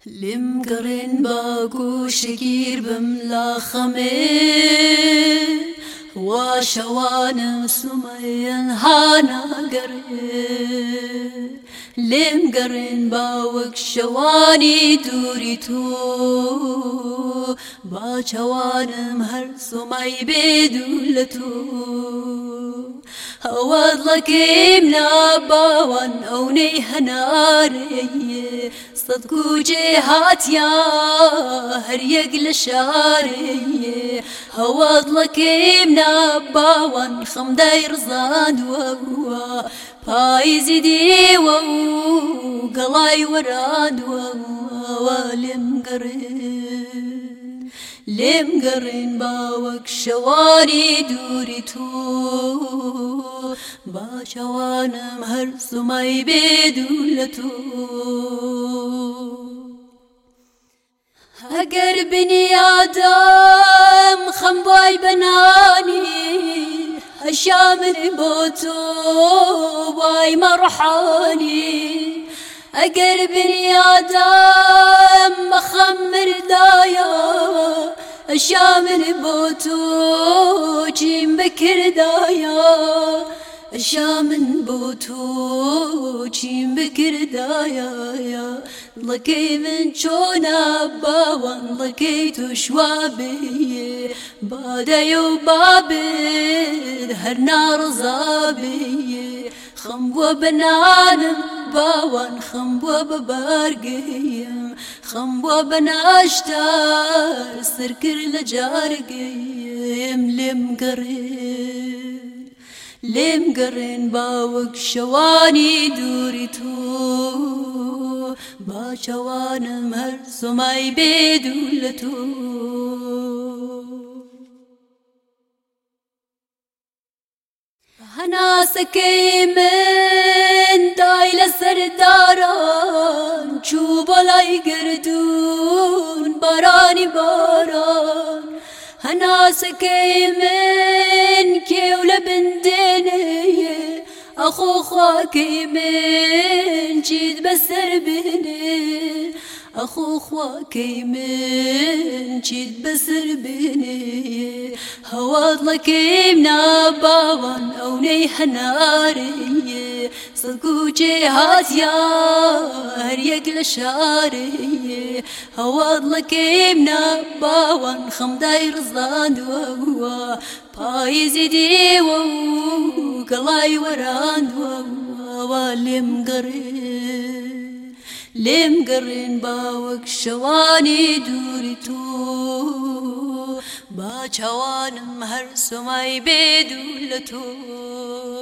لم قرن باقو شكير بملا خمين وشوان سمين هانا قرن لم قرن باوك شواني دوريتو با شوانم هر سمي بدولتو هواد لك امنا باوان اوني هناري صدقو جهات يا هر يقل شاري هواد لك امنا باوان خمداي رزان ووا بايزي دي وو قلاي وراد ووا لم قرن باوك شواني دوريتو با شوانم هر سمي بدولتو اگر بني آدم خمباي بناني هشامن بوتو باي مرحاني اگر بني آدم مخمر دايا الشامن بوتو جيم بكر دايا الشامن بوتو جيم بكر دايا لقي من شونا باوان لقيتو شوابي بادايو بابد هر نار زابي خمبو بنانم باوان خمبو ببارقيم خمبو بناشتار سركر لجارقيم لم قرن باوك شواني دوريتو با شوانم هر سمي بدولتو هنا سكي من دايل سرداران چوب لاي گردون باراني باران هنا سكي من كيول بندني اخو خواكي من جيد بسر بني اخو خواكي من جيد بسر بني هواد لك امنا باوان اوني هناري صدقو جهات يا هر يقل شاري هواد لك امنا باوان خمداي رزان ووا بايزي دي وو قلاي وران ووا لم قرن باوك شواني دوريتو با شوانم هر سمي بدولتو